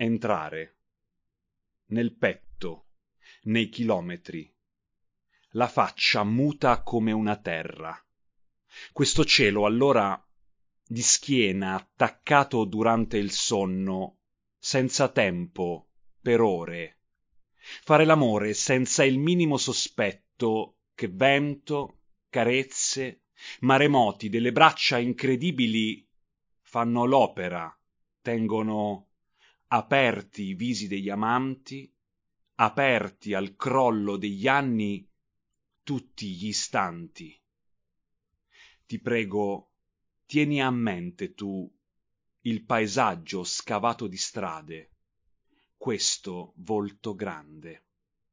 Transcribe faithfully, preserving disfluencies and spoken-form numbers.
entrare nel petto, nei chilometri, la faccia muta come una terra. Questo cielo allora di schiena attaccato durante il sonno, senza tempo, per ore. Fare l'amore senza il minimo sospetto che vento, carezze, maremoti delle braccia incredibili fanno l'opera, tengono aperti i visi degli amanti, aperti al crollo degli anni tutti gli istanti. Ti prego, tieni a mente tu il paesaggio scavato di strade, questo volto grande.